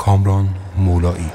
کامران مولایی.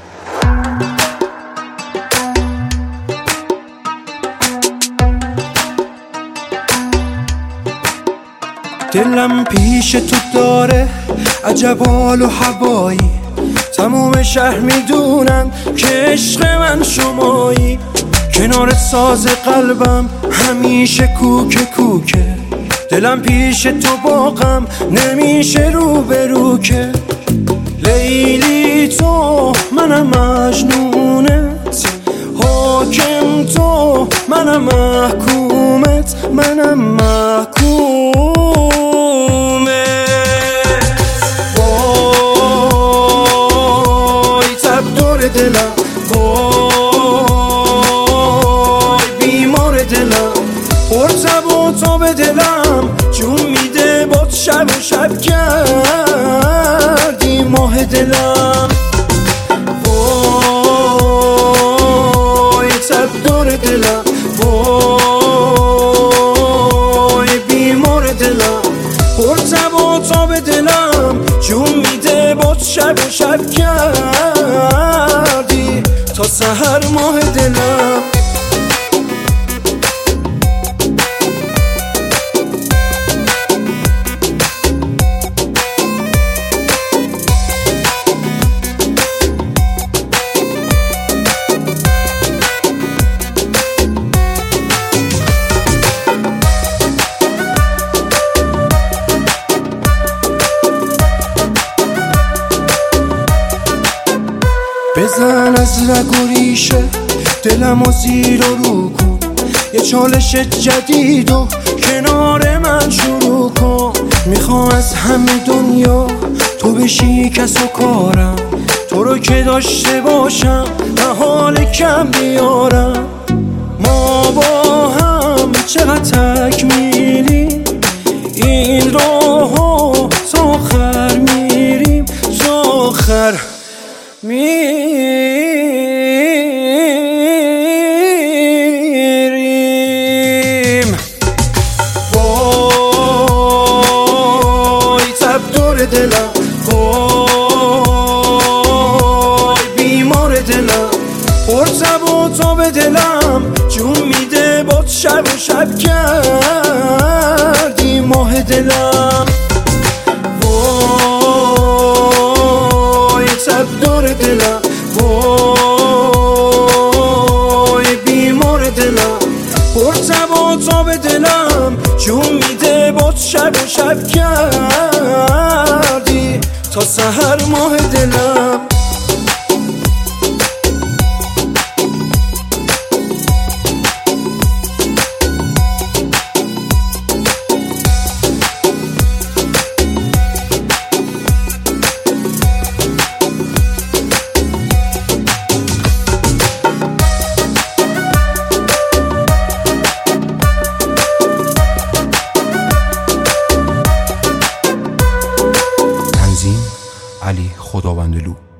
دلم پیش تو داره عجب حال و هوایی، تموم شهر میدونن که عشق من شمایی. کنار ساز قلبم همیشه کوکه کوکه، دلم پیش تو باغم نمیشه رو به رو که. لیلی تو منم مجنونت، حاکم تو منم محکومت، منم محکومت. وای تب دور دلم، وای بیمار دلم، پرتب و تاب دلم جون میده باد شب و شب کردی ماه دلم. وای تب دور دلم، وای بیمار دلم، پرتب و تاب دلم جون میده باد شب و شب کردی تا سحر ماه دلم. بزن از رگ و ریشه دلم و زیر و رو کن، یه چالش جدید و کنار من شروع کن. میخوام از همه دنیا تو بشی کس و کارم، تو رو که داشته باشم نه حال کم بیارم. ما با هم چقدر تکمیلیم، این راهو تا آخر میریم، تا آخر میریم. وای تب دور دلم، وای بیمار دلم، پرتب و تاب دلم جون میده باد شب و شب کردی ماه دلم. تب دور دلم، وای بیمار دلم، پرتب و تاب دلم جون میده باد شب و شب کردی تا سحر ماه دلم. علی خداوندلو.